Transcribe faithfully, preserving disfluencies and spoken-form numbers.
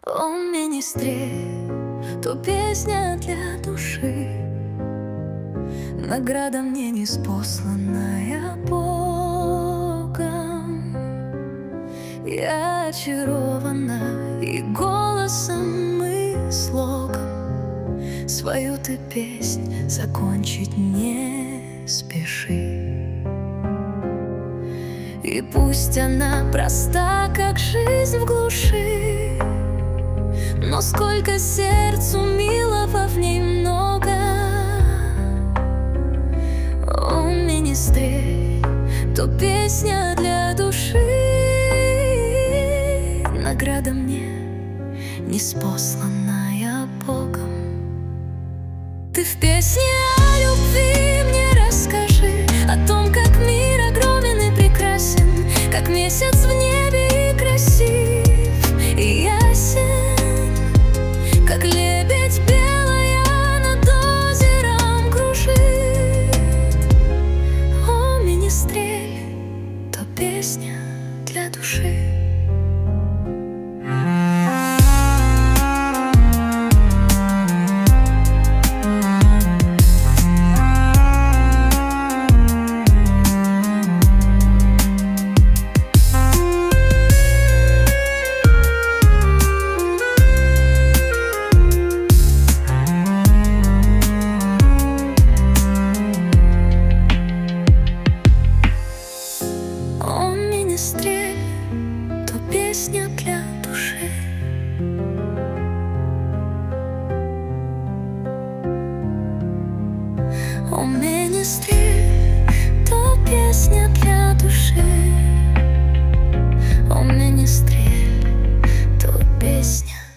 О, министрель, то песня для души, награда мне неспосланная Богом. Я очарована и голосом, и слогом. Свою ты песнь закончить не спеши. И пусть она проста, как жизнь в глуши, но сколько сердцу милого в ней много. О, министрель, то песня для души, награда мне неспосланная Богом. Ты в песне о любви мне расскажи, о том, как мир огромен и прекрасен, как месяц в небе и красив, и ясен, как лебедь белая над озером кружит. О, министрель, то песня для души. Министрель, то песня для души. О, министрель, то песня для души. О, министрель, то песня